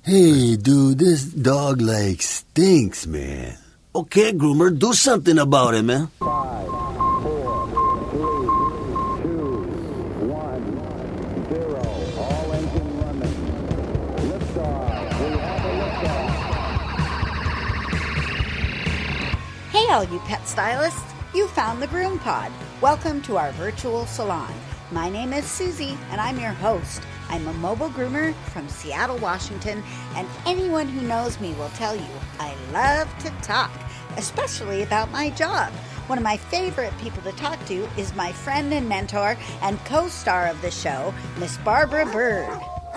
Hey, dude, this dog like stinks, man. Okay, groomer, do something about it, man. 5, 4, 3, 2, 1, 0. All engine running. Liftoff. We have a liftoff. Hey, all you pet stylists. You found the Groom Pod. Welcome to our virtual salon. My name is Susie, and I'm your host. I'm a mobile groomer from Seattle, Washington, and anyone who knows me will tell you I love to talk, especially about my job. One of my favorite people to talk to is my friend and mentor and co-star of the show, Miss Barbara Bird.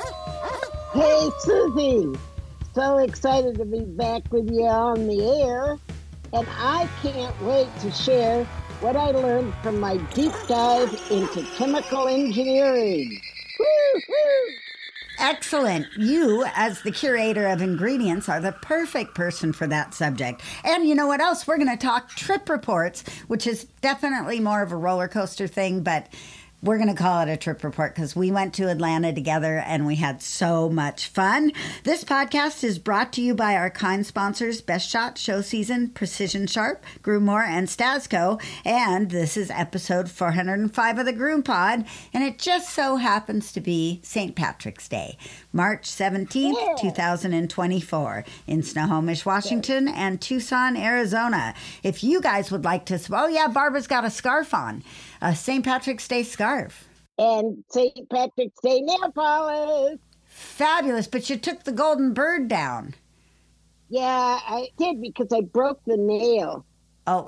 Hey, Susie. So excited to be back with you on the air. And I can't wait to share what I learned from my deep dive into chemical engineering. Woo-hoo! Excellent. You, as the curator of ingredients, are the perfect person for that subject. And you know what else? We're going to talk trip reports, which is definitely more of a roller coaster thing, but we're going to call it a trip report because we went to Atlanta together and we had so much fun. This podcast is brought to you by our kind sponsors, Best Shot, Show Season, Precision Sharp, Groomore, and Stasco. And this is episode 405 of the Groom Pod. And it just so happens to be St. Patrick's Day, March 17th, 2024 in Snohomish, Washington and Tucson, Arizona. If you guys would like to, oh yeah, Barbara's got a scarf on. A St. Patrick's Day scarf. And St. Patrick's Day nail polish. Fabulous, but you took the golden bird down. Yeah, I did because I broke the nail. Oh,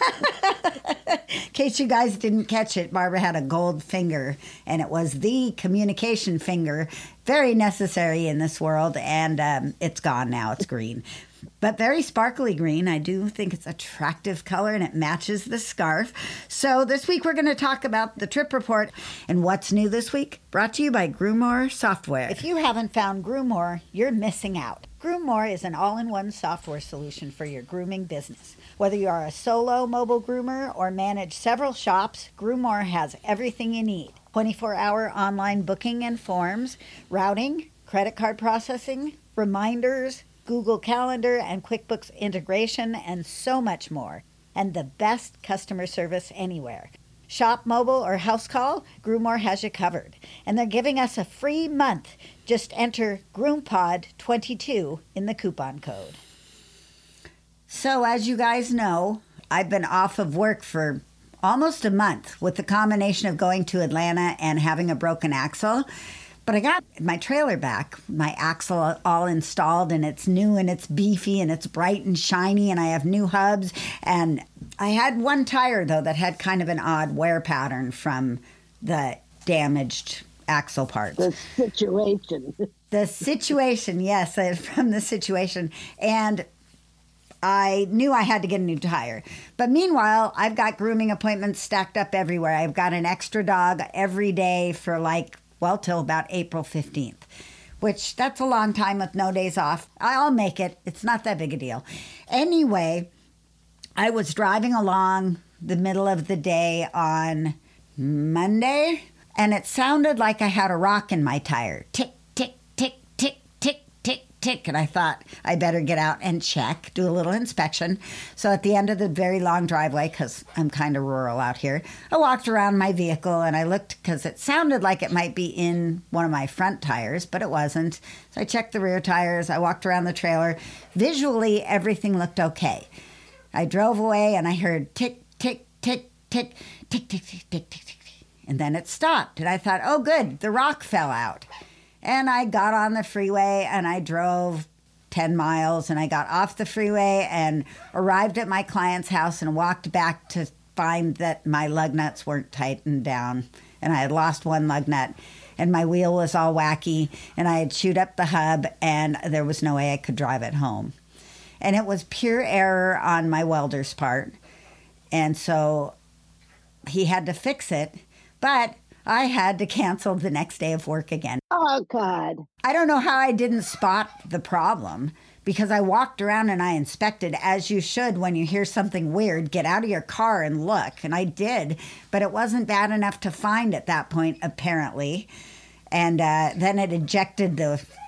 in case you guys didn't catch it, Barbara had a gold finger, and it was the communication finger, very necessary in this world, and it's gone now. It's green. But very sparkly green. I do think it's attractive color and it matches the scarf. So this week we're going to talk about the trip report and what's new this week. Brought to you by Groomore Software. If you haven't found Groomore, you're missing out. Groomore is an all-in-one software solution for your grooming business. Whether you are a solo mobile groomer or manage several shops, Groomore has everything you need. 24-hour online booking and forms, routing, credit card processing, reminders, Google Calendar and QuickBooks integration, and so much more. And the best customer service anywhere. Shop mobile or house call, Groomore has you covered. And they're giving us a free month. Just enter GroomPod22 in the coupon code. So as you guys know, I've been off of work for almost a month with the combination of going to Atlanta and having a broken axle. But I got my trailer back, my axle all installed, and it's new and it's beefy and it's bright and shiny, and I have new hubs. And I had one tire, though, that had kind of an odd wear pattern from the damaged axle parts. The situation. The situation, yes, from the situation. And I knew I had to get a new tire. But meanwhile, I've got grooming appointments stacked up everywhere. I've got an extra dog every day for till about April 15th, which that's a long time with no days off. I'll make it. It's not that big a deal. Anyway, I was driving along the middle of the day on Monday, and it sounded like I had a rock in my tire. Tick, tick, tick, tick, tick, tick, tick. And I thought I better get out and check, do a little inspection. So at the end of the very long driveway, because I'm kind of rural out here, I walked around my vehicle and I looked because it sounded like it might be in one of my front tires, but it wasn't. So I checked the rear tires. I walked around the trailer. Visually, everything looked okay. I drove away and I heard tick, tick, tick, tick, tick, tick, tick, tick, tick, tick. And then it stopped. And I thought, oh, good, the rock fell out. And I got on the freeway and I drove 10 miles and I got off the freeway and arrived at my client's house and walked back to find that my lug nuts weren't tightened down and I had lost one lug nut and my wheel was all wacky and I had chewed up the hub and there was no way I could drive it home. And it was pure error on my welder's part. And so he had to fix it, but I had to cancel the next day of work again. Oh, God. I don't know how I didn't spot the problem because I walked around and I inspected, as you should when you hear something weird. Get out of your car and look. And I did, but it wasn't bad enough to find at that point, apparently. And then it ejected the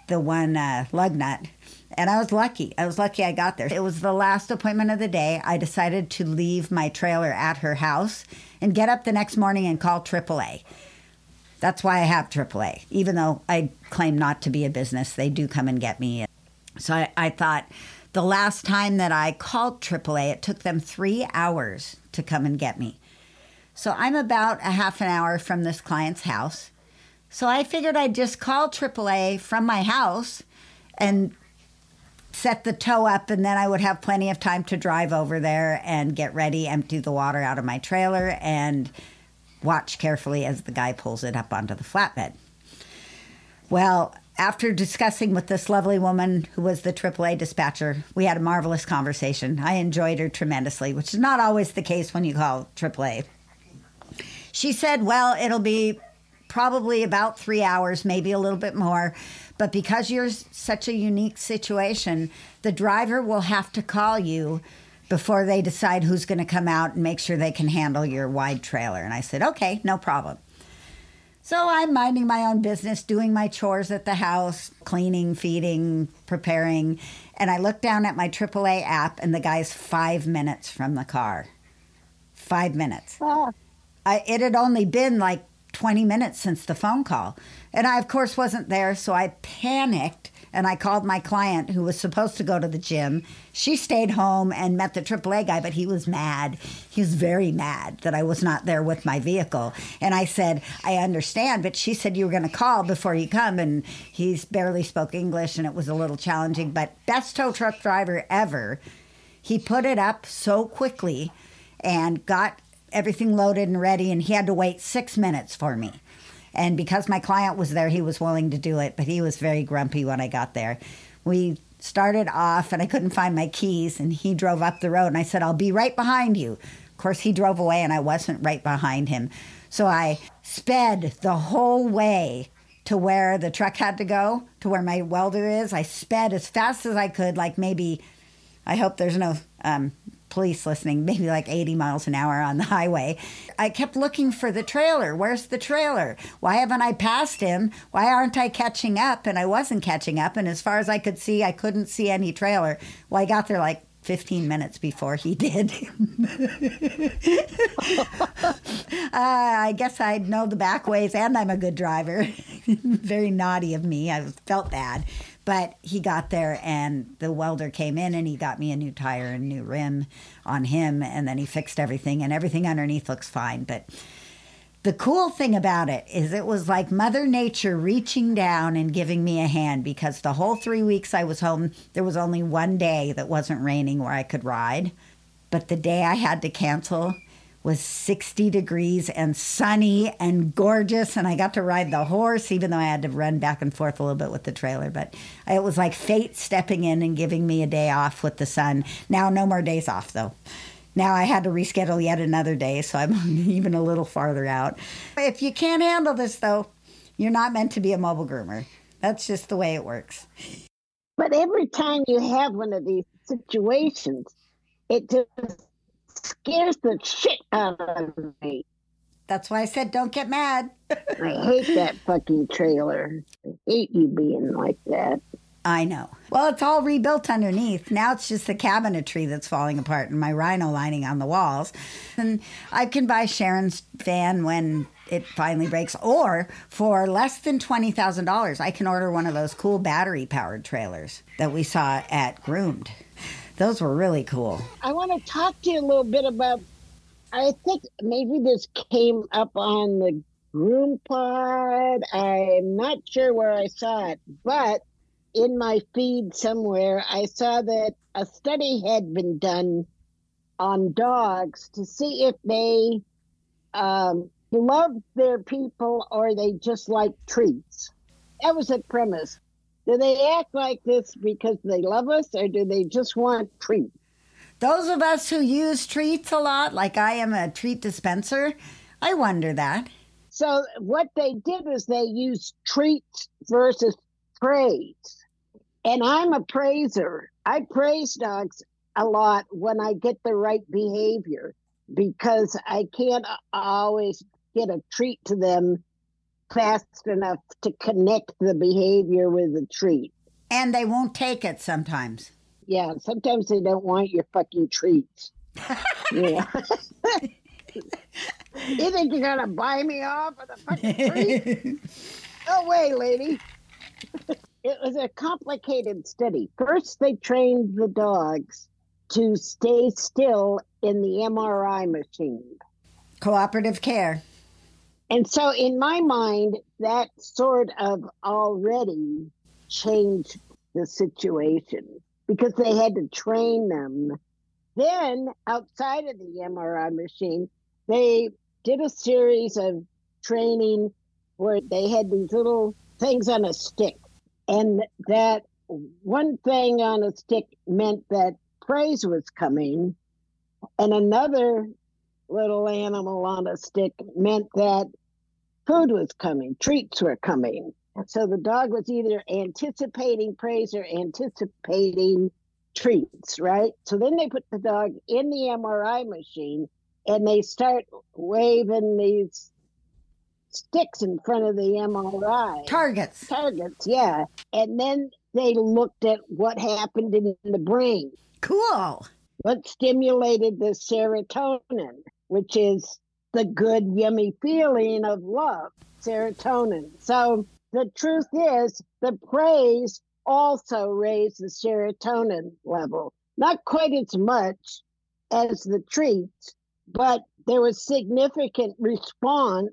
the one lug nut. And I was lucky. I got there. It was the last appointment of the day. I decided to leave my trailer at her house and get up the next morning and call AAA. That's why I have AAA. Even though I claim not to be a business, they do come and get me. So I thought the last time that I called AAA, it took them 3 hours to come and get me. So I'm about a half an hour from this client's house. So I figured I'd just call AAA from my house and set the tow up, and then I would have plenty of time to drive over there and get ready, empty the water out of my trailer, and watch carefully as the guy pulls it up onto the flatbed. Well, after discussing with this lovely woman who was the AAA dispatcher, we had a marvelous conversation. I enjoyed her tremendously, which is not always the case when you call AAA. She said, well, it'll be probably about 3 hours, maybe a little bit more. But because you're such a unique situation, the driver will have to call you before they decide who's going to come out and make sure they can handle your wide trailer. And I said, okay, no problem. So I'm minding my own business, doing my chores at the house, cleaning, feeding, preparing. And I look down at my AAA app, and the guy's 5 minutes from the car. 5 minutes. Ah, It had only been like 20 minutes since the phone call. And I, of course, wasn't there, so I panicked, and I called my client who was supposed to go to the gym. She stayed home and met the AAA guy, but he was mad. He was very mad that I was not there with my vehicle. And I said, I understand, but she said you were going to call before you come, and he's barely spoke English, and it was a little challenging. But best tow truck driver ever. He put it up so quickly and got everything loaded and ready, and he had to wait 6 minutes for me. And because my client was there, he was willing to do it, but he was very grumpy when I got there. We started off, and I couldn't find my keys, and he drove up the road, and I said, I'll be right behind you. Of course, he drove away, and I wasn't right behind him. So I sped the whole way to where the truck had to go, to where my welder is. I sped as fast as I could, like maybe, I hope there's no police listening, maybe like 80 miles an hour on the highway. I kept looking for the trailer. Where's the trailer? Why haven't I passed him? Why aren't I catching up? And I wasn't catching up. And as far as I could see, I couldn't see any trailer. Well, I got there like 15 minutes before he did. I guess I know the back ways, and I'm a good driver. Very naughty of me. I felt bad. But he got there, and the welder came in, and he got me a new tire and new rim on him, and then he fixed everything, and everything underneath looks fine. But the cool thing about it is it was like Mother Nature reaching down and giving me a hand, because the whole 3 weeks I was home, there was only one day that wasn't raining where I could ride. But the day I had to cancel was 60 degrees and sunny and gorgeous, and I got to ride the horse, even though I had to run back and forth a little bit with the trailer. But it was like fate stepping in and giving me a day off with the sun. Now, no more days off, though. Now I had to reschedule yet another day, so I'm even a little farther out. If you can't handle this, though, you're not meant to be a mobile groomer. That's just the way it works. but every time you have one of these situations, it just scares the shit out of me. That's why I said don't get mad. I hate that fucking trailer. I hate you being like that. I know. Well, it's all rebuilt underneath. Now it's just the cabinetry that's falling apart and my rhino lining on the walls. And I can buy Sharon's van when it finally breaks. Or for less than $20,000, I can order one of those cool battery-powered trailers that we saw at Groomed. Those were really cool. I want to talk to you a little bit about, I think maybe this came up on the Groom Pod. I'm not sure where I saw it, but in my feed somewhere, I saw that a study had been done on dogs to see if they love their people or they just like treats. That was the premise. Do they act like this because they love us, or do they just want treats? Those of us who use treats a lot, like I am a treat dispenser, I wonder that. So what they did was they used treats versus praise. And I'm a praiser. I praise dogs a lot when I get the right behavior, because I can't always get a treat to them fast enough to connect the behavior with the treat. And they won't take it sometimes. Yeah, sometimes they don't want your fucking treats. Yeah. You think you're going to buy me off with a fucking treat? No way, lady. It was a complicated study. First, they trained the dogs to stay still in the MRI machine. Cooperative care. And so, in my mind, that sort of already changed the situation because they had to train them. Then, outside of the MRI machine, they did a series of training where they had these little things on a stick. And that one thing on a stick meant that praise was coming, and another little animal on a stick meant that food was coming, treats were coming. So the dog was either anticipating praise or anticipating treats, right? So then they put the dog in the MRI machine and they start waving these sticks in front of the MRI. Targets, yeah. And then they looked at what happened in the brain. Cool. What stimulated the serotonin, which is the good, yummy feeling of love, serotonin. So the truth is, the praise also raised the serotonin level. Not quite as much as the treats, but there was significant response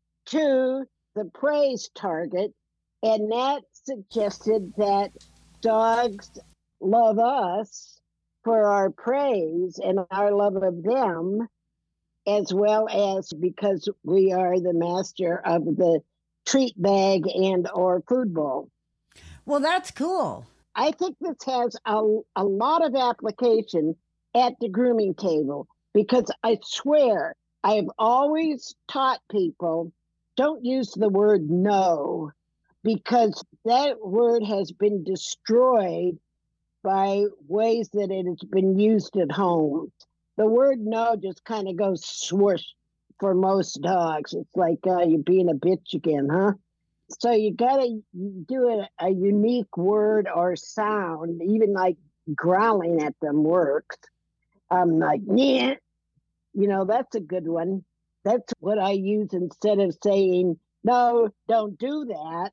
to the praise target, and that suggested that dogs love us for our praise and our love of them, as well as because we are the master of the treat bag and or food bowl. Well, that's cool. I think this has a lot of application at the grooming table, because I swear I've always taught people, don't use the word no, because that word has been destroyed by ways that it has been used at home. The word no just kind of goes swoosh for most dogs. It's like, you're being a bitch again, huh? So you got to do a unique word or sound, even like growling at them works. Like, yeah, that's a good one. That's what I use instead of saying, no, don't do that.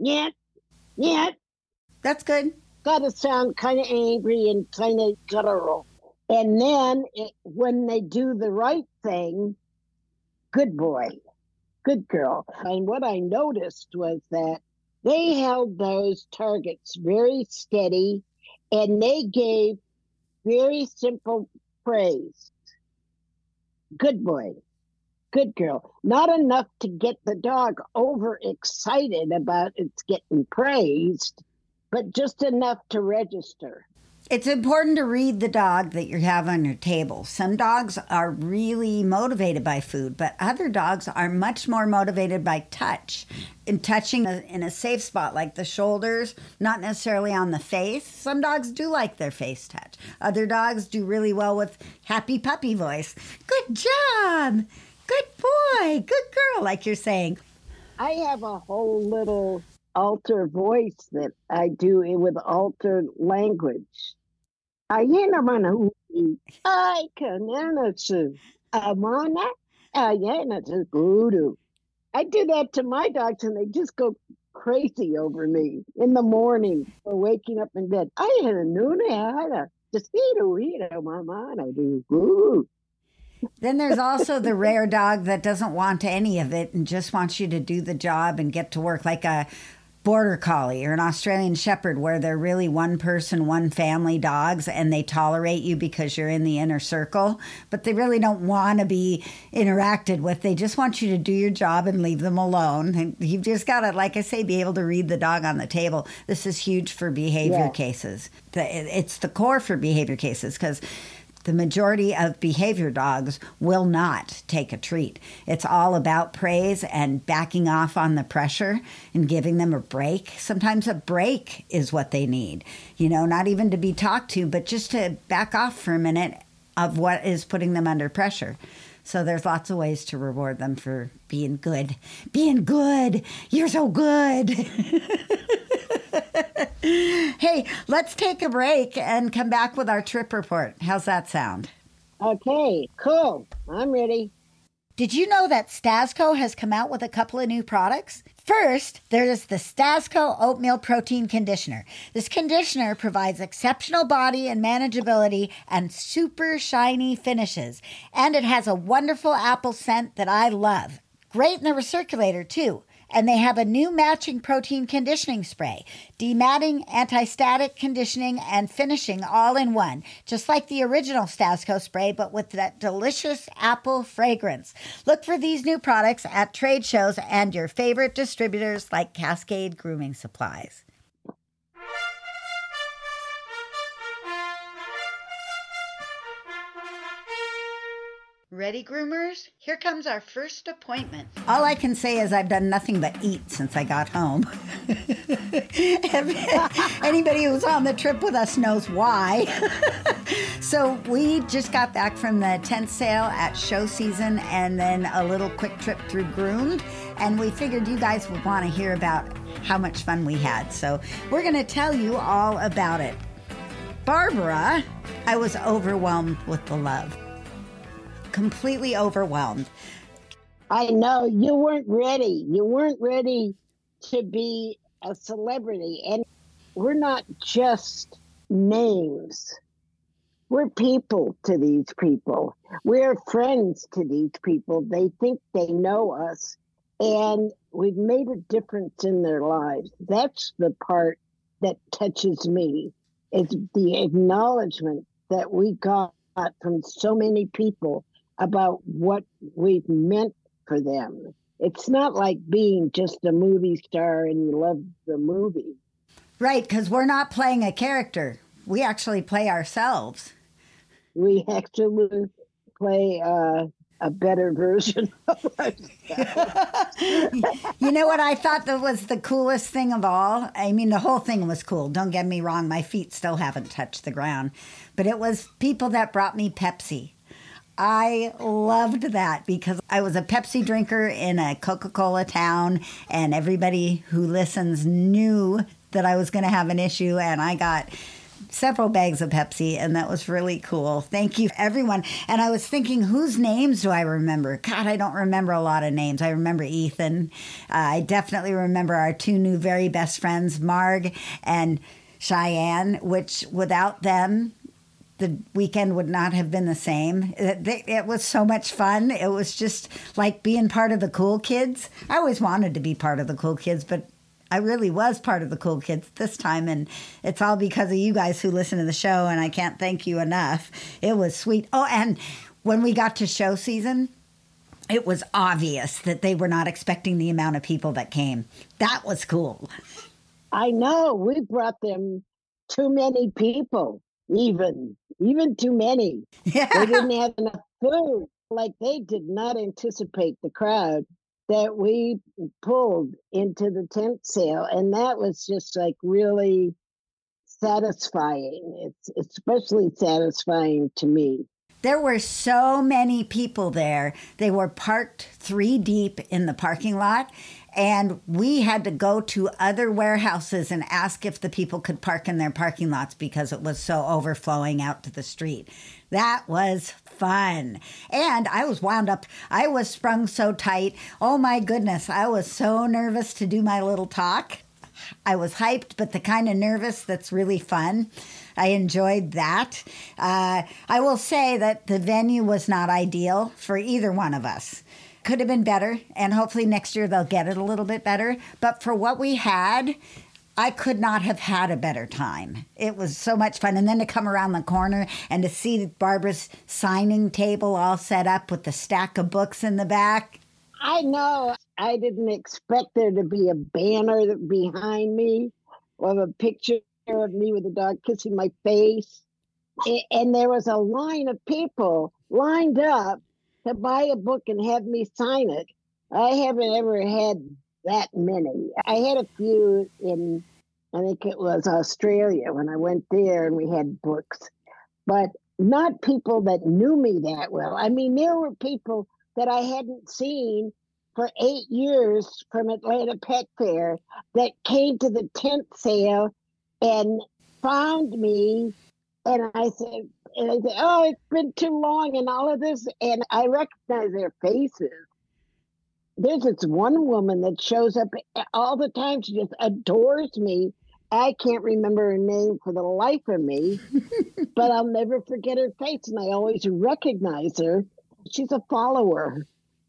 Yeah. That's good. Got to sound kind of angry and kind of guttural. And then when they do the right thing, good boy, good girl. And what I noticed was that they held those targets very steady, and they gave very simple praise. Good boy, good girl. Not enough to get the dog overexcited about it's getting praised, but just enough to register. It's important to read the dog that you have on your table. Some dogs are really motivated by food, but other dogs are much more motivated by touch. And touching in a safe spot like the shoulders, not necessarily on the face. Some dogs do like their face touch. Other dogs do really well with happy puppy voice. Good job! Good boy! Good girl, like you're saying. I have a whole little alter voice that I do with altered language. I can I do that to my dogs and they just go crazy over me in the morning or waking up in bed. I had a noon, Then there's also the rare dog that doesn't want any of it and just wants you to do the job and get to work, like a Border Collie or an Australian Shepherd, where they're really one person, one family dogs, and they tolerate you because you're in the inner circle, but they really don't want to be interacted with. They just want you to do your job and leave them alone. And you've just got to, like I say, be able to read the dog on the table. This is huge for behavior cases. It's the core for behavior cases, because the majority of behavior dogs will not take a treat. It's all about praise and backing off on the pressure and giving them a break. Sometimes a break is what they need. Not even to be talked to, but just to back off for a minute of what is putting them under pressure. So there's lots of ways to reward them for being good. Being good. You're so good. Hey, let's take a break and come back with our trip report. How's that sound? Okay, cool. I'm ready. Did you know that Stasco has come out with a couple of new products? First, there's the Stasco Oatmeal Protein Conditioner. This conditioner provides exceptional body and manageability and super shiny finishes. And it has a wonderful apple scent that I love. Great in the recirculator, too. And they have a new matching protein conditioning spray, dematting, anti-static conditioning, and finishing all in one, just like the original Stasco spray, but with that delicious apple fragrance. Look for these new products at trade shows and your favorite distributors like Cascade Grooming Supplies. Ready, groomers? Here comes our first appointment. All I can say is I've done nothing but eat since I got home. Anybody who's on the trip with us knows why. So we just got back from the tent sale at show season and then a little quick trip through Groomed. And we figured you guys would want to hear about how much fun we had. So we're going to tell you all about it. Barbara, I was overwhelmed with the love. Completely overwhelmed. I know you weren't ready. You weren't ready to be a celebrity. And we're not just names. We're people to these people. We're friends to these people. They think they know us. And we've made a difference in their lives. That's the part that touches me. It's the acknowledgement that we got from so many people about what we've meant for them. It's not like being just a movie star and you love the movie. Right, because we're not playing a character. We actually play ourselves. We actually play a better version of ourselves. You know what I thought that was the coolest thing of all? I mean, the whole thing was cool. Don't get me wrong. My feet still haven't touched the ground. But it was people that brought me Pepsi. I loved that because I was a Pepsi drinker in a Coca-Cola town, and everybody who listens knew that I was going to have an issue, and I got several bags of Pepsi, and that was really cool. Thank you, everyone. And I was thinking, whose names do I remember? God, I don't remember a lot of names. I remember Ethan. I definitely remember our two new very best friends, Marg and Cheyenne, which without them, the weekend would not have been the same. It was so much fun. It was just like being part of the cool kids. I always wanted to be part of the cool kids, but I really was part of the cool kids this time. And it's all because of you guys who listen to the show, and I can't thank you enough. It was sweet. Oh, and when we got to show season, it was obvious that they were not expecting the amount of people that came. That was cool. I know. We brought them too many people. Even too many. Yeah. They didn't have enough food. Like, they did not anticipate the crowd that we pulled into the tent sale. And that was just like really satisfying. It's especially satisfying to me. There were so many people there. They were parked 3 deep in the parking lot, and we had to go to other warehouses and ask if the people could park in their parking lots because it was so overflowing out to the street. That was fun. And I was wound up. I was sprung so tight. Oh my goodness. I was so nervous to do my little talk. I was hyped, but the kind of nervous that's really fun. I enjoyed that. I will say that the venue was not ideal for either one of us. Could have been better, and hopefully next year they'll get it a little bit better. But for what we had, I could not have had a better time. It was so much fun. And then to come around the corner and to see Barbara's signing table all set up with the stack of books in the back. I know. I didn't expect there to be a banner behind me of a picture of me with a dog kissing my face. And there was a line of people lined up to buy a book and have me sign it. I haven't ever had that many. I had a few in, I think it was Australia when I went there and we had books. But not people that knew me that well. I mean, there were people that I hadn't seen for 8 years from Atlanta Pet Fair that came to the tent sale and found me. And I said, oh, it's been too long and all of this. And I recognize their faces. There's this one woman that shows up all the time. She just adores me. I can't remember her name for the life of me, but I'll never forget her face, and I always recognize her. She's a follower.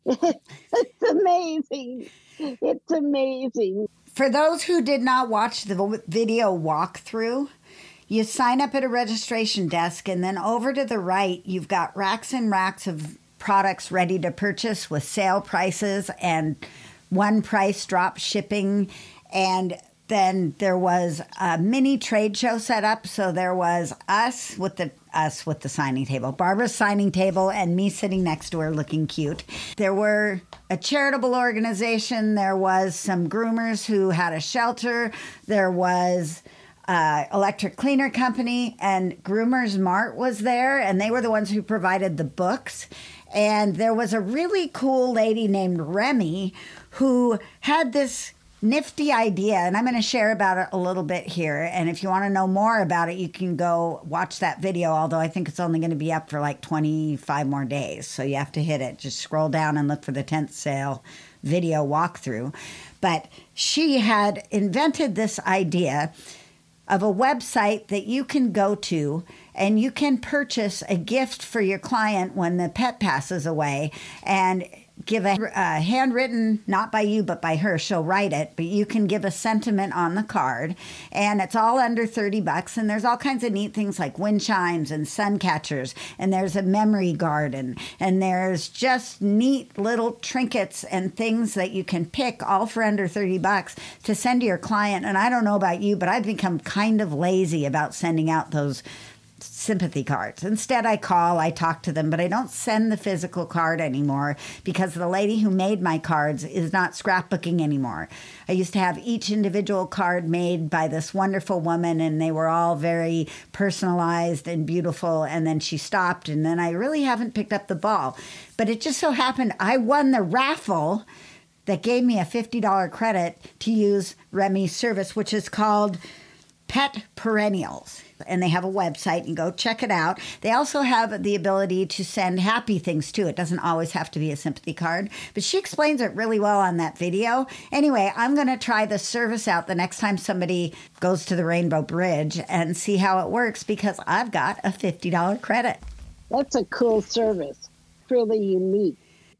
It's amazing. It's amazing. For those who did not watch the video walkthrough, you sign up at a registration desk, and then over to the right, you've got racks and racks of products ready to purchase with sale prices and one price drop shipping. And then there was a mini trade show set up. So there was us with the signing table, Barbara's signing table, and me sitting next to her looking cute. There were a charitable organization. There was some groomers who had a shelter. There was electric cleaner company, and Groomers Mart was there, and they were the ones who provided the books. And there was a really cool lady named Remy who had this nifty idea, and I'm going to share about it a little bit here. And if you want to know more about it, you can go watch that video, although I think it's only going to be up for like 25 more days. So you have to hit it. Just scroll down and look for the tent sale video walkthrough. But she had invented this idea of a website that you can go to and you can purchase a gift for your client when the pet passes away and give a handwritten, not by you, but by her. She'll write it, but you can give a sentiment on the card, and it's all under $30. And there's all kinds of neat things like wind chimes and sun catchers, and there's a memory garden, and there's just neat little trinkets and things that you can pick all for under $30 to send to your client. And I don't know about you, but I've become kind of lazy about sending out those sympathy cards. Instead, I call, I talk to them, but I don't send the physical card anymore because the lady who made my cards is not scrapbooking anymore. I used to have each individual card made by this wonderful woman, and they were all very personalized and beautiful, and then she stopped, and then I really haven't picked up the ball. But it just so happened I won the raffle that gave me a $50 credit to use Remy's service, which is called Pet Perennials. And they have a website, and go check it out. They also have the ability to send happy things too. It doesn't always have to be a sympathy card, but she explains it really well on that video. Anyway, I'm going to try this service out the next time somebody goes to the Rainbow Bridge and see how it works, because I've got a $50 credit. That's a cool service. Truly unique.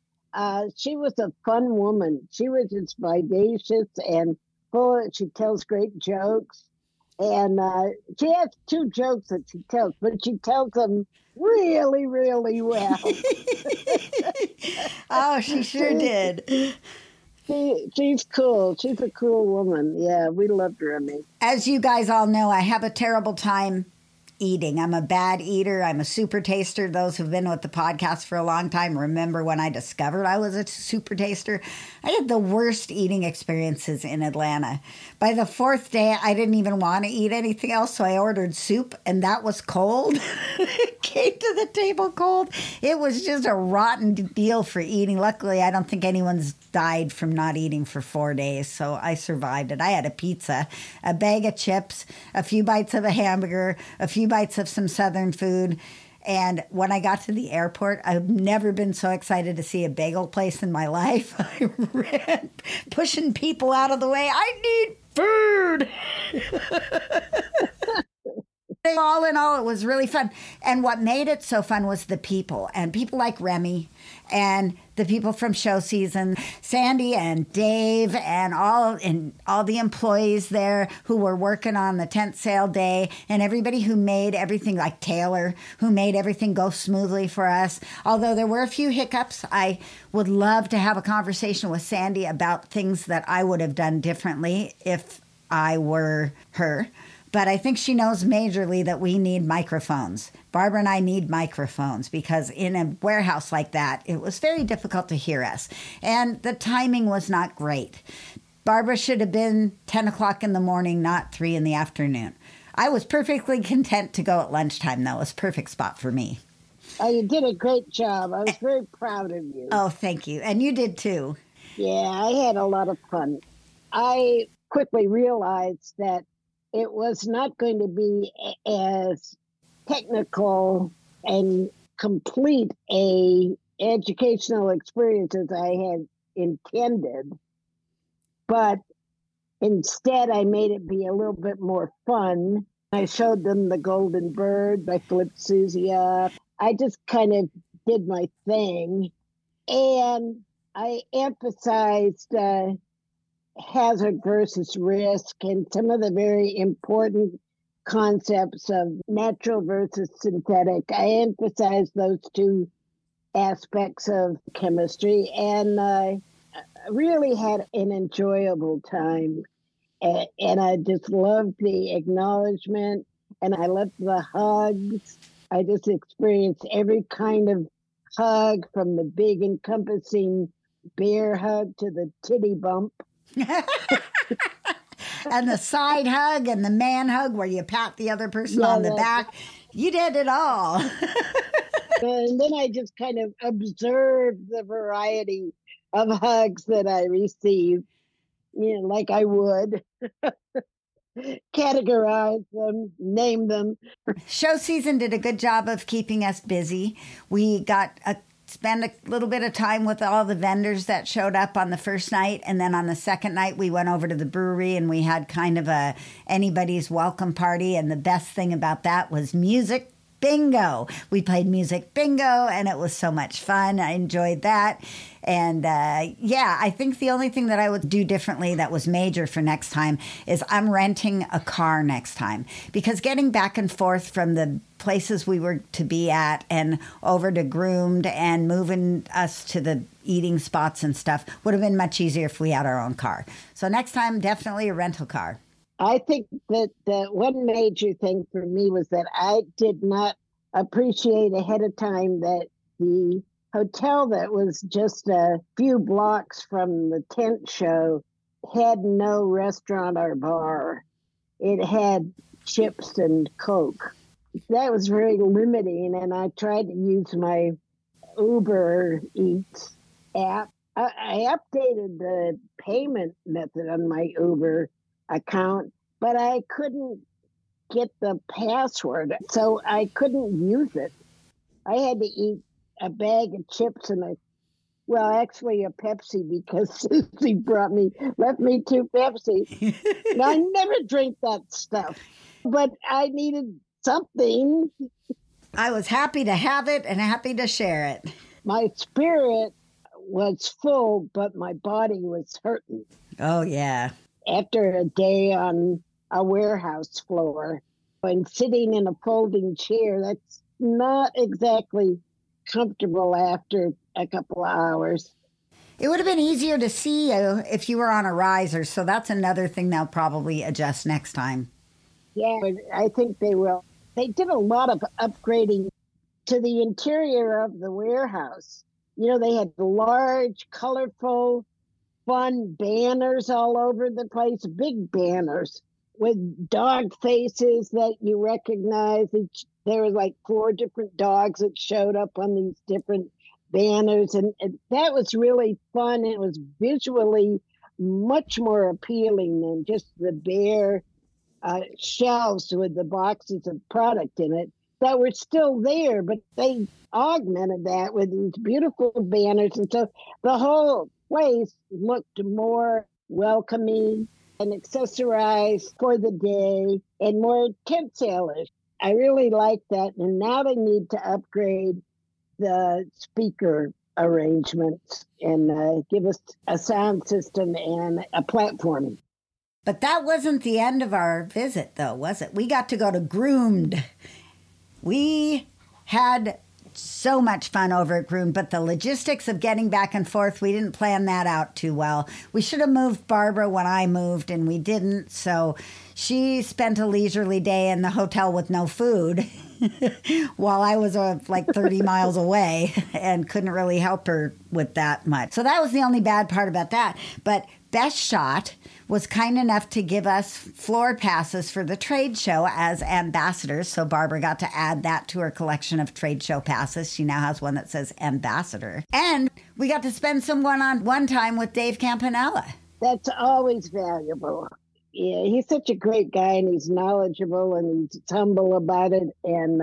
She was a fun woman. She was just vivacious and full. She tells great jokes. And she has 2 jokes that she tells, but she tells them really, really well. Oh, she sure did. She's cool. She's a cool woman. Yeah, we loved Remy. As you guys all know, I have a terrible time eating. I'm a bad eater. I'm a super taster. Those who've been with the podcast for a long time remember when I discovered I was a super taster. I had the worst eating experiences in Atlanta. By the 4th day, I didn't even want to eat anything else, so I ordered soup, and that was cold. It came to the table cold. It was just a rotten deal for eating. Luckily, I don't think anyone's died from not eating for 4 days, so I survived it. I had a pizza, a bag of chips, a few bites of a hamburger, a few bites of some Southern food. And when I got to the airport, I've never been so excited to see a bagel place in my life. I ran, pushing people out of the way. I need food. All in all, it was really fun. And what made it so fun was the people, and people like Remy and the people from show season, Sandy and Dave and all the employees there who were working on the tent sale day, and everybody who made everything, like Taylor, who made everything go smoothly for us. Although there were a few hiccups, I would love to have a conversation with Sandy about things that I would have done differently if I were her. But I think she knows majorly that we need microphones. Barbara and I need microphones because in a warehouse like that, it was very difficult to hear us. And the timing was not great. Barbara should have been 10 o'clock in the morning, not 3 in the afternoon. I was perfectly content to go at lunchtime, though. It was a perfect spot for me. Oh, you did a great job. I was very proud of you. Oh, thank you. And you did too. Yeah, I had a lot of fun. I quickly realized that it was not going to be as technical and complete a educational experience as I had intended, but instead I made it be a little bit more fun. I showed them the Golden Bird. I flipped Susie up. I just kind of did my thing, and I emphasized hazard versus risk and some of the very important concepts of natural versus synthetic. I emphasized those two aspects of chemistry, and I really had an enjoyable time. And I just loved the acknowledgement, and I loved the hugs. I just experienced every kind of hug, from the big encompassing bear hug to the titty bump. And the side hug and the man hug where you pat the other person on the back. You did it all. And then I just kind of observed the variety of hugs that I received, like I would. Categorize them, name them. Show season did a good job of keeping us busy. We got spend a little bit of time with all the vendors that showed up on the first night, and then on the second night we went over to the brewery and we had kind of a anybody's welcome party. And the best thing about that was music bingo. We played music bingo, and it was so much fun. I enjoyed that. And I think the only thing that I would do differently that was major for next time is I'm renting a car next time, because getting back and forth from the places we were to be at and over to Groomed and moving us to the eating spots and stuff would have been much easier if we had our own car. So next time, definitely a rental car. I think that the one major thing for me was that I did not appreciate ahead of time that the hotel that was just a few blocks from the tent show had no restaurant or bar. It had chips and Coke. That was very limiting, and I tried to use my Uber Eats app. I updated the payment method on my Uber account, but I couldn't get the password, so I couldn't use it. I had to eat a bag of chips and actually a Pepsi, because Susie left me 2 Pepsi. And I never drink that stuff, but I needed something. I was happy to have it and happy to share it. My spirit was full, but my body was hurting. Oh, yeah. After a day on a warehouse floor and sitting in a folding chair, that's not exactly comfortable after a couple of hours. It would have been easier to see you if you were on a riser, so that's another thing they'll probably adjust next time. Yeah, I think they will. They did a lot of upgrading to the interior of the warehouse. They had large, colorful, fun banners all over the place, big banners with dog faces that you recognize. There were like 4 different dogs that showed up on these different banners, and that was really fun. It was visually much more appealing than just the bare shelves with the boxes of product in it that were still there, but they augmented that with these beautiful banners, and so the whole place looked more welcoming and accessorized for the day and more tent sailors. I really like that, and now they need to upgrade the speaker arrangements and give us a sound system and a platform. But that wasn't the end of our visit, though, was it? We got to go to Groomed. We had so much fun over at Groomed, but the logistics of getting back and forth, we didn't plan that out too well. We should have moved Barbara when I moved, and we didn't, so she spent a leisurely day in the hotel with no food while I was like 30 miles away and couldn't really help her with that much. So that was the only bad part about that. But Best Shot was kind enough to give us floor passes for the trade show as ambassadors. So Barbara got to add that to her collection of trade show passes. She now has one that says ambassador. And we got to spend some one-on-one time with Dave Campanella. That's always valuable. Yeah, he's such a great guy, and he's knowledgeable, and he's humble about it. And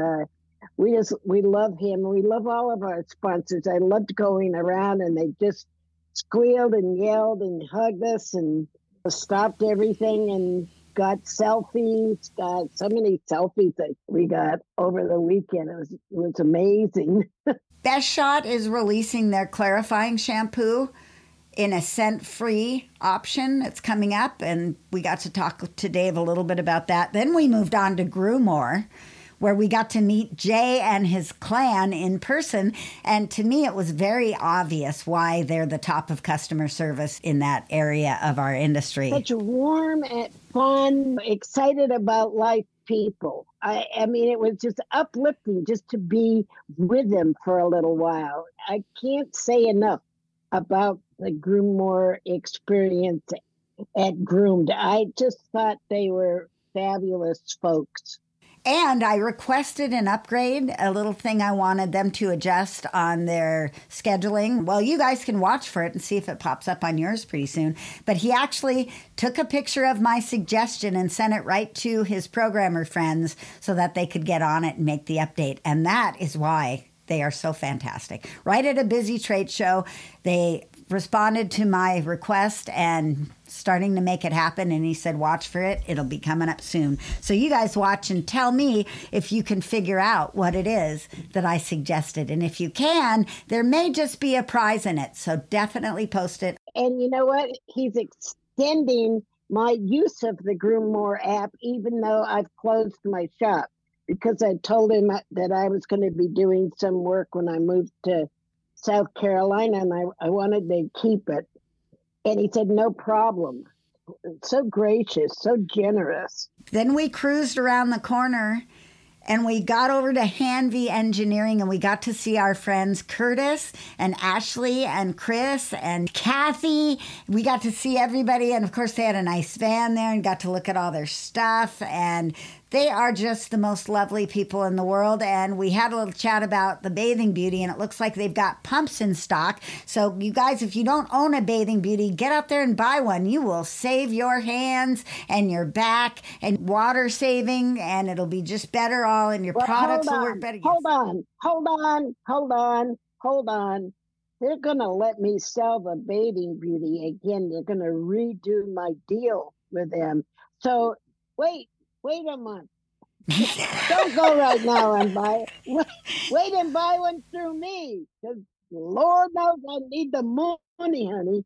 we love him. We love all of our sponsors. I loved going around, and they just squealed and yelled and hugged us and stopped everything and got selfies. Got so many selfies that we got over the weekend. It was amazing. Best Shot is releasing their clarifying shampoo in a scent-free option. It's coming up, and we got to talk to Dave a little bit about that. Then we moved on to Grumore, where we got to meet Jay and his clan in person. And to me, it was very obvious why they're the top of customer service in that area of our industry. Such warm and fun, excited about life people. I mean, it was just uplifting just to be with them for a little while. I can't say enough about the Grumore experience at Groomed. I just thought they were fabulous folks. And I requested an upgrade, a little thing I wanted them to adjust on their scheduling. Well, you guys can watch for it and see if it pops up on yours pretty soon. But he actually took a picture of my suggestion and sent it right to his programmer friends so that they could get on it and make the update. And that is why they are so fantastic. Right at a busy trade show, they responded to my request and starting to make it happen. And he said, watch for it. It'll be coming up soon. So you guys watch and tell me if you can figure out what it is that I suggested. And if you can, there may just be a prize in it. So definitely post it. And you know what? He's extending my use of the Grumore app, even though I've closed my shop, because I told him that I was going to be doing some work when I moved to South Carolina, and I wanted to keep it. And he said, no problem. So gracious, so generous. Then we cruised around the corner and we got over to Hanvey Engineering, and we got to see our friends Curtis and Ashley and Chris and Kathy. We got to see everybody. And of course, they had a nice van there and got to look at all their stuff. And they are just the most lovely people in the world. And we had a little chat about the Bathing Beauty, and it looks like they've got pumps in stock. So you guys, if you don't own a Bathing Beauty, get out there and buy one. You will save your hands and your back and water saving, and it'll be just better all, and your products will work better. Hold on. They're going to let me sell the Bathing Beauty again. They're going to redo my deal with them. So wait a month. Don't go right now and buy it. Wait and buy one through me. Because Lord knows I need the money, honey.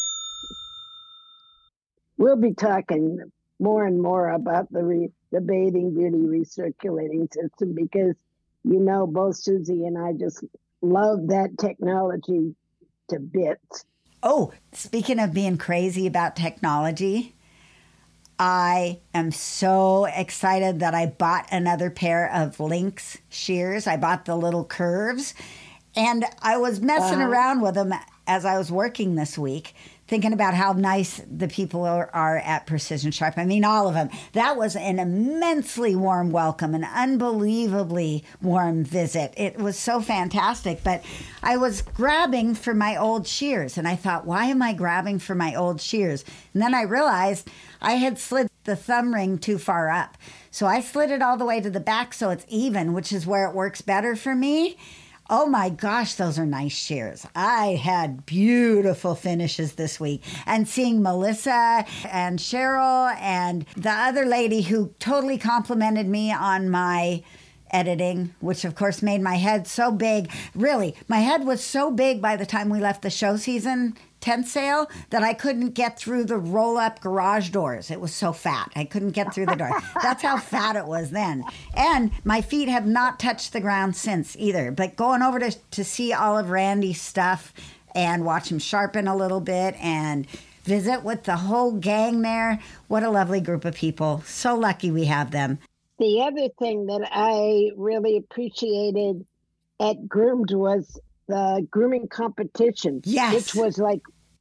We'll be talking more and more about the Bathing Beauty recirculating system, because, you know, both Susie and I just love that technology to bits. Oh, speaking of being crazy about technology, I am so excited that I bought another pair of Lynx shears. I bought the little curves, and I was messing around with them as I was working this week, thinking about how nice the people are at Precision Sharp. I mean, all of them. That was an immensely warm welcome, an unbelievably warm visit. It was so fantastic. But I was grabbing for my old shears, and I thought, why am I grabbing for my old shears? And then I realized I had slid the thumb ring too far up. So I slid it all the way to the back so it's even, which is where it works better for me. Oh my gosh, those are nice shears. I had beautiful finishes this week. And seeing Melissa and Cheryl and the other lady who totally complimented me on my editing, which of course made my head so big. Really, my head was so big by the time we left the show season tent sale that I couldn't get through the roll-up garage doors. It was so fat. I couldn't get through the door. That's how fat it was then. And my feet have not touched the ground since either. But going over to see all of Randy's stuff and watch him sharpen a little bit and visit with the whole gang there. What a lovely group of people. So lucky we have them. The other thing that I really appreciated at Groomed was the grooming competition, yes, which was like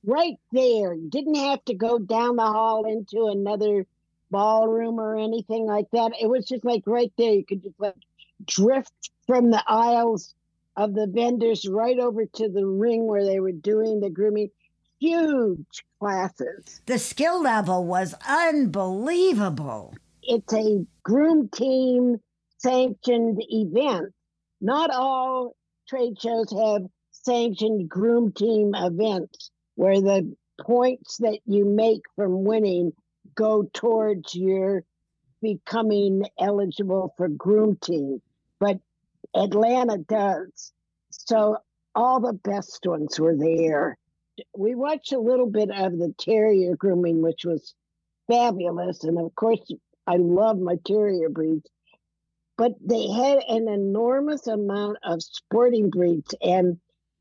right there. You didn't have to go down the hall into another ballroom or anything like that. It was just like right there. You could just like drift from the aisles of the vendors right over to the ring where they were doing the grooming. Huge classes. The skill level was unbelievable. It's a groom team sanctioned event. Not all trade shows have sanctioned groom team events where the points that you make from winning go towards your becoming eligible for groom team. But Atlanta does. So all the best ones were there. We watched a little bit of the terrier grooming, which was fabulous. And of course, I love my terrier breeds. But they had an enormous amount of sporting breeds. And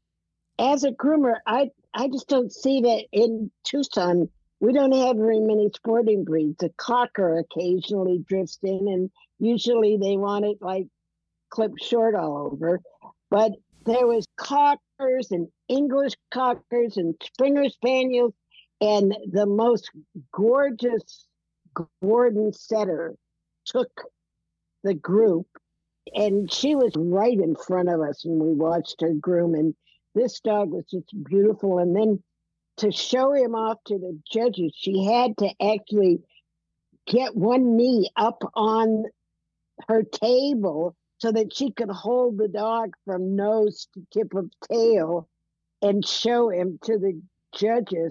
as a groomer, I just don't see that in Tucson. We don't have very many sporting breeds. A cocker occasionally drifts in, and usually they want it like clipped short all over. But there was cockers and English cockers and Springer Spaniels, and the most gorgeous Gordon setter took the group, and she was right in front of us, and we watched her groom, and this dog was just beautiful. And then to show him off to the judges, she had to actually get one knee up on her table so that she could hold the dog from nose to tip of tail and show him to the judges.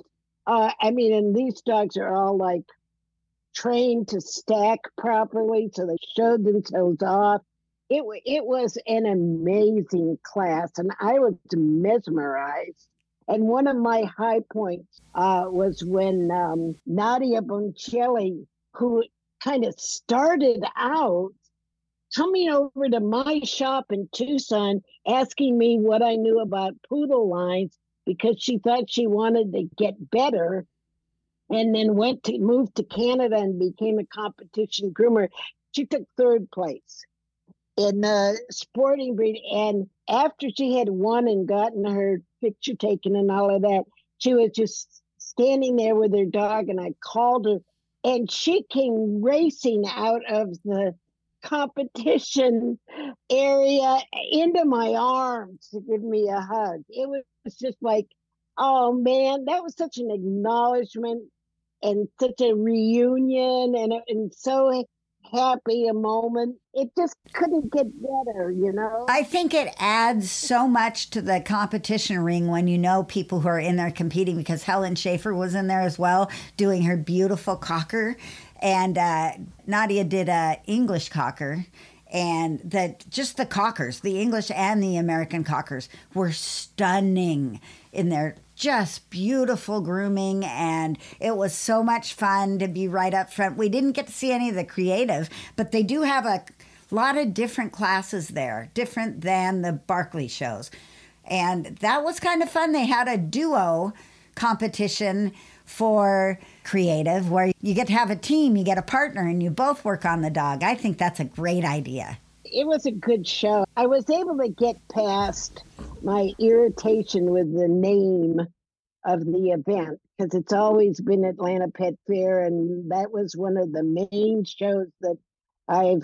And these dogs are all like trained to stack properly, so they showed themselves off. It was an amazing class, and I was mesmerized. And one of my high points was when Nadia Boncelli, who kind of started out coming over to my shop in Tucson, asking me what I knew about poodle lines because she thought she wanted to get better, and then moved to Canada and became a competition groomer. She took third place in the sporting breed. And after she had won and gotten her picture taken and all of that, she was just standing there with her dog, and I called her, and she came racing out of the competition area into my arms to give me a hug. It was just like, oh man, that was such an acknowledgement and such a reunion, and so happy a moment. It just couldn't get better, you know? I think it adds so much to the competition ring when you know people who are in there competing, because Helen Schaefer was in there as well doing her beautiful cocker, and Nadia did a English cocker, and just the cockers, the English and the American cockers, were stunning in their just beautiful grooming, and it was so much fun to be right up front. We didn't get to see any of the creative, but they do have a lot of different classes there, different than the Barkley shows. And that was kind of fun. They had a duo competition for creative where you get to have a team, you get a partner, and you both work on the dog. I think that's a great idea. It was a good show. I was able to get past my irritation with the name of the event because it's always been Atlanta Pet Fair, and that was one of the main shows that I've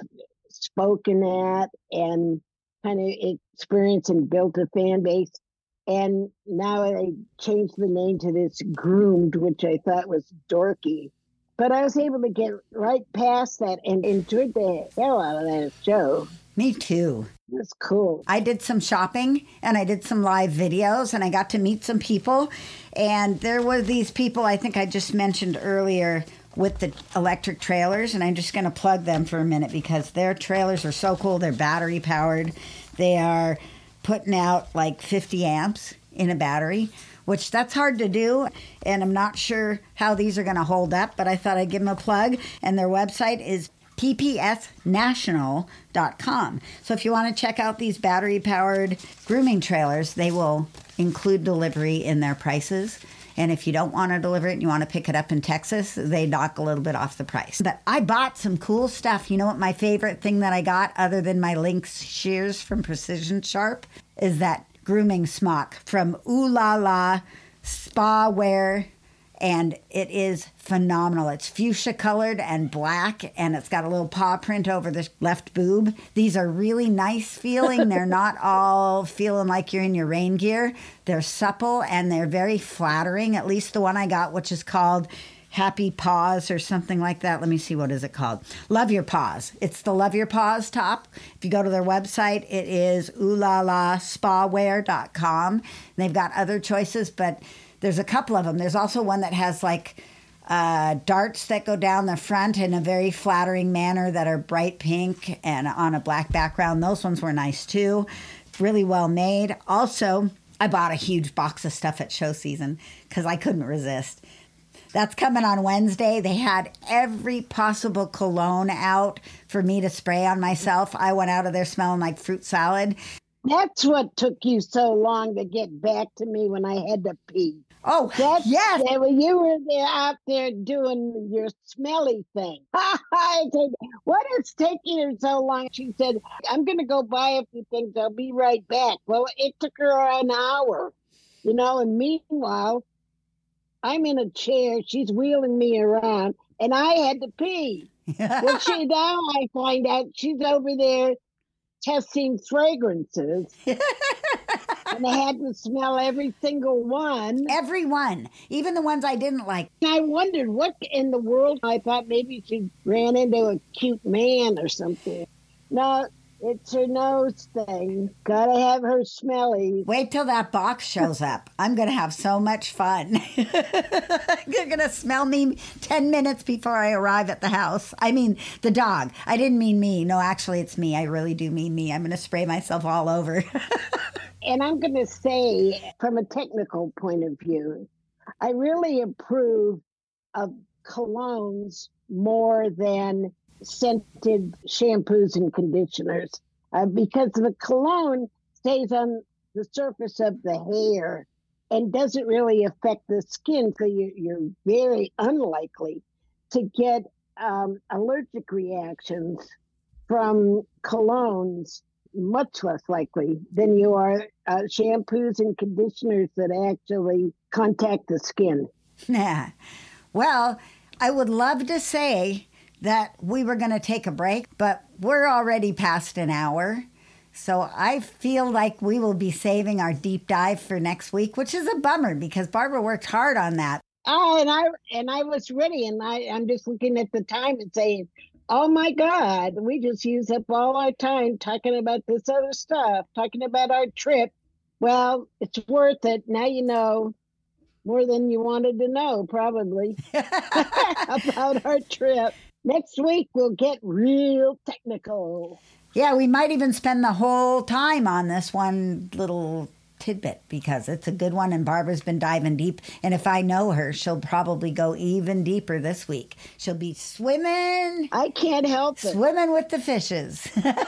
spoken at and kind of experienced and built a fan base. And now I changed the name to this Groomed, which I thought was dorky. But I was able to get right past that and enjoyed the hell out of that show. Me too. It was cool. I did some shopping and I did some live videos and I got to meet some people. And there were these people I think I just mentioned earlier with the electric trailers. And I'm just going to plug them for a minute because their trailers are so cool. They're battery powered. They are putting out like 50 amps in a battery, which that's hard to do. And I'm not sure how these are going to hold up, but I thought I'd give them a plug. And their website is ppsnational.com. So if you want to check out these battery-powered grooming trailers, they will include delivery in their prices. And if you don't want to deliver it and you want to pick it up in Texas, they knock a little bit off the price. But I bought some cool stuff. You know what my favorite thing that I got, other than my lynx shears from Precision Sharp, is that grooming smock from Ooh La La spa wear, and it is phenomenal. It's fuchsia colored and black, and it's got a little paw print over the left boob. These are really nice feeling. They're not all feeling like you're in your rain gear. They're supple and they're very flattering, at least the one I got, which is called Happy Paws or something like that. Let me see, what is it called? Love Your Paws. It's the Love Your Paws top. If you go to their website, it is oolalaSpawear.com. They've got other choices, but there's a couple of them. There's also one that has like darts that go down the front in a very flattering manner that are bright pink and on a black background. Those ones were nice too. Really well made. Also, I bought a huge box of stuff at show season because I couldn't resist. That's coming on Wednesday. They had every possible cologne out for me to spray on myself. I went out of there smelling like fruit salad. That's what took you so long to get back to me when I had to pee. Oh, yes. When you were there out there doing your smelly thing. I said, what is taking her so long? She said, I'm going to go buy a few things. I'll be right back. Well, it took her an hour, and meanwhile, I'm in a chair. She's wheeling me around, and I had to pee. Well, now I find out she's over there testing fragrances. And I had to smell every single one. Every one. Even the ones I didn't like. I wondered what in the world. I thought maybe she ran into a cute man or something. No, it's her nose thing. Gotta have her smelly. Wait till that box shows up. I'm going to have so much fun. You're going to smell me 10 minutes before I arrive at the house. I mean, the dog. I didn't mean me. No, actually, it's me. I really do mean me. I'm going to spray myself all over. And I'm going to say, from a technical point of view, I really approve of colognes more than scented shampoos and conditioners because the cologne stays on the surface of the hair and doesn't really affect the skin. So you're very unlikely to get allergic reactions from colognes, much less likely than you are shampoos and conditioners that actually contact the skin. Yeah. Well, I would love to say that we were going to take a break, but we're already past an hour. So I feel like we will be saving our deep dive for next week, which is a bummer because Barbara worked hard on that. Oh, and I was ready, and I'm just looking at the time and saying, oh my God, we just used up all our time talking about this other stuff, talking about our trip. Well, it's worth it. Now you know more than you wanted to know, probably, about our trip. Next week, we'll get real technical. Yeah, we might even spend the whole time on this one little tidbit because it's a good one and Barbara's been diving deep. And if I know her, she'll probably go even deeper this week. She'll be swimming. I can't help it. Swimming with the fishes.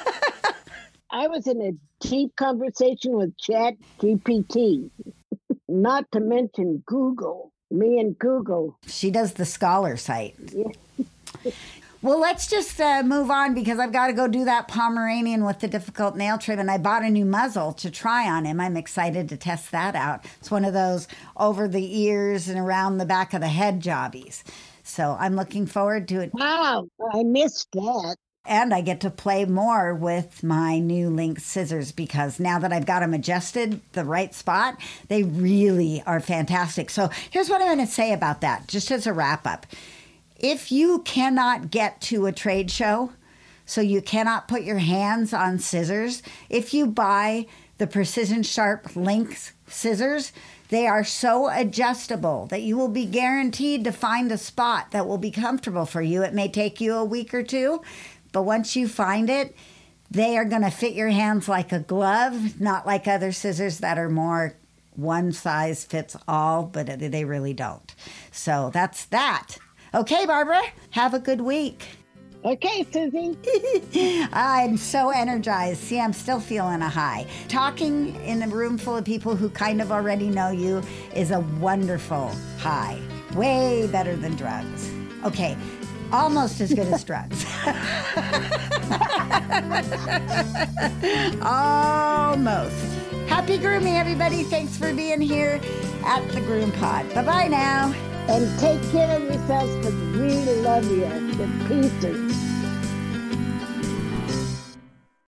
I was in a deep conversation with ChatGPT, not to mention Google. Me and Google. She does the Scholar site. Yeah. Well, let's just move on because I've got to go do that Pomeranian with the difficult nail trim, and I bought a new muzzle to try on him. I'm excited to test that out. It's one of those over the ears and around the back of the head jobbies. So I'm looking forward to it. Wow, I missed that. And I get to play more with my new Lynx scissors because now that I've got them adjusted the right spot, they really are fantastic. So here's what I'm going to say about that, just as a wrap up. If you cannot get to a trade show, so you cannot put your hands on scissors, if you buy the Precision Sharp Lynx scissors, they are so adjustable that you will be guaranteed to find a spot that will be comfortable for you. It may take you a week or two, but once you find it, they are going to fit your hands like a glove, not like other scissors that are more one size fits all, but they really don't. So that's that. Okay, Barbara, have a good week. Okay, Susie. I'm so energized. See, I'm still feeling a high. Talking in a room full of people who kind of already know you is a wonderful high. Way better than drugs. Okay, almost as good as drugs. Almost. Happy grooming, everybody. Thanks for being here. at the Groom Pod. Bye-bye now. And take care of yourselves because we love you. The pieces.